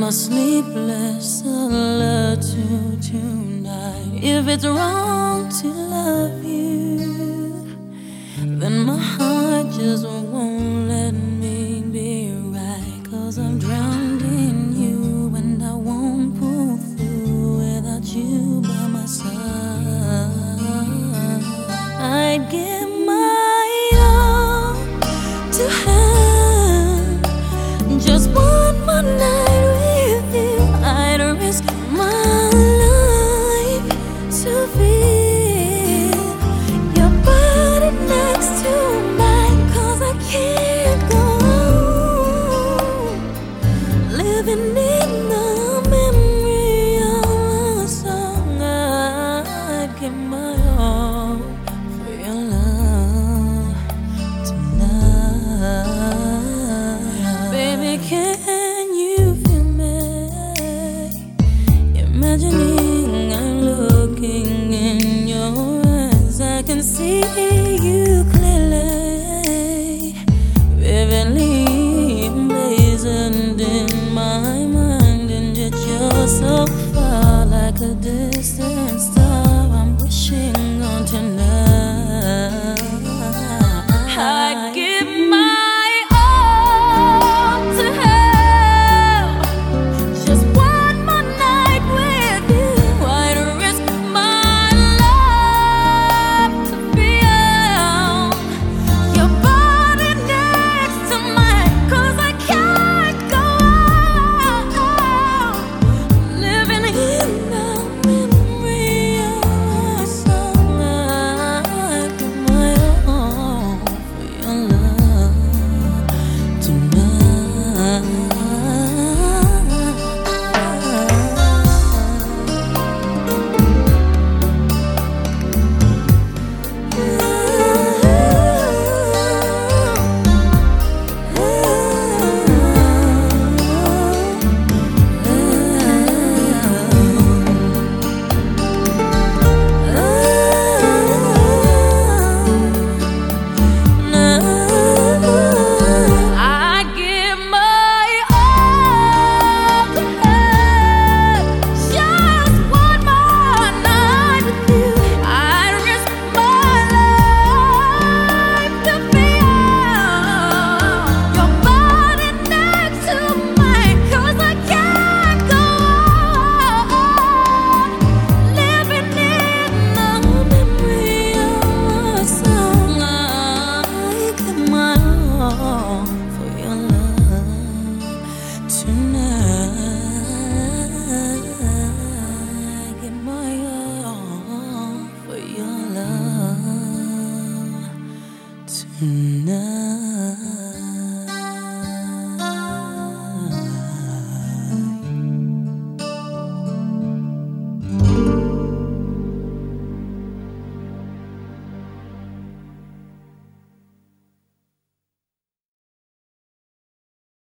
my sleepless solitude tonight. If it's wrong to love you, then my heart just won't let me be right. 'Cause I'm drowned in you and I won't pull through without you by my side. I'd give my all to have just one more night with you. I'd risk my life to feel your body next to mine. 'Cause I can't go on living in the memory of a song. I'd give my all for your love tonight. Baby, can you feel me? Imagining I'm looking in your eyes, I can see